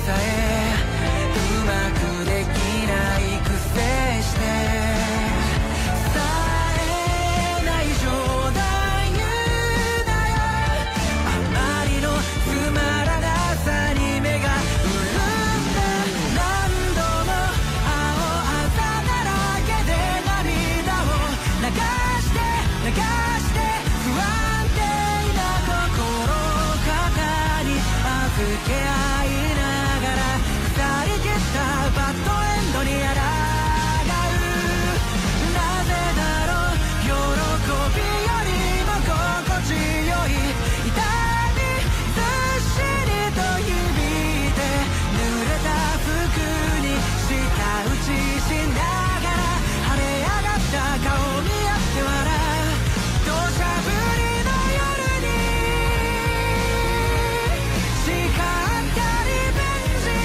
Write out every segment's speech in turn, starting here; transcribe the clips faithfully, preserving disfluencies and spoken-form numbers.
さえうまくできないくせしてさえない冗談言うなよあまりのつまらなさに目が潤んだ何度も青あざだらけで涙を流して流して不安定な心肩に預け合いながら腐りきったバッドエンドに抗うなぜだろう喜びよりも心地よい痛みずっしりと響いて濡れた服に舌打ちしながら晴れ上がった顔見合って笑う土砂降りの夜に誓ったリベンジ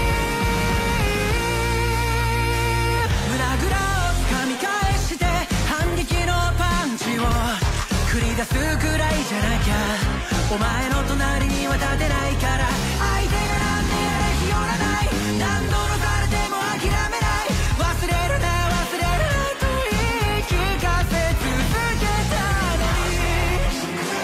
胸ぐらを掴み返して反撃のパンチを繰り出すくらいじゃなきゃお前の隣には立てないから相手が何であれ日和らない何度のされても諦めない忘れるな忘れるなと言い聞かせ続けたのに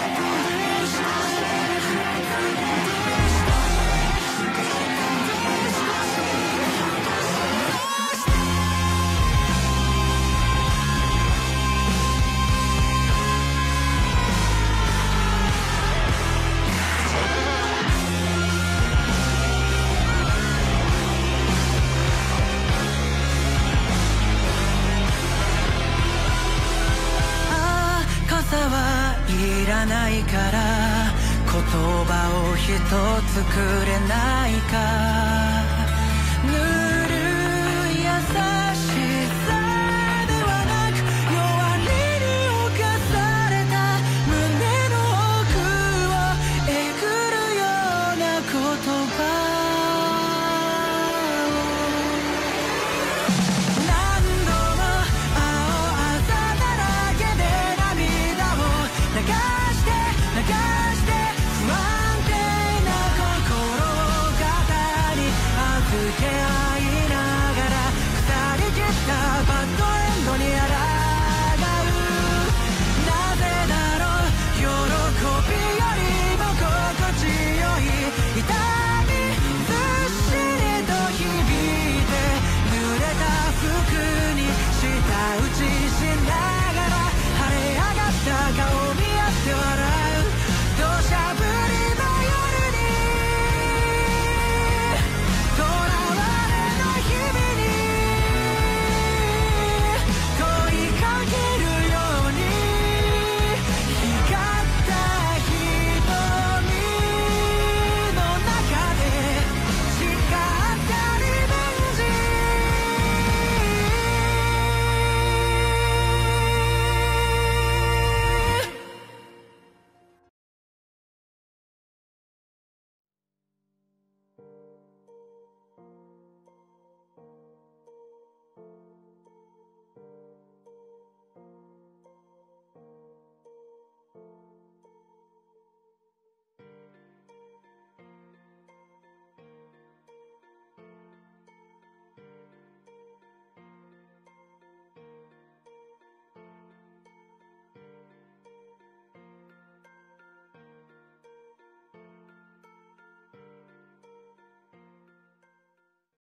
ああ傘はいらないから言葉を一つくれないか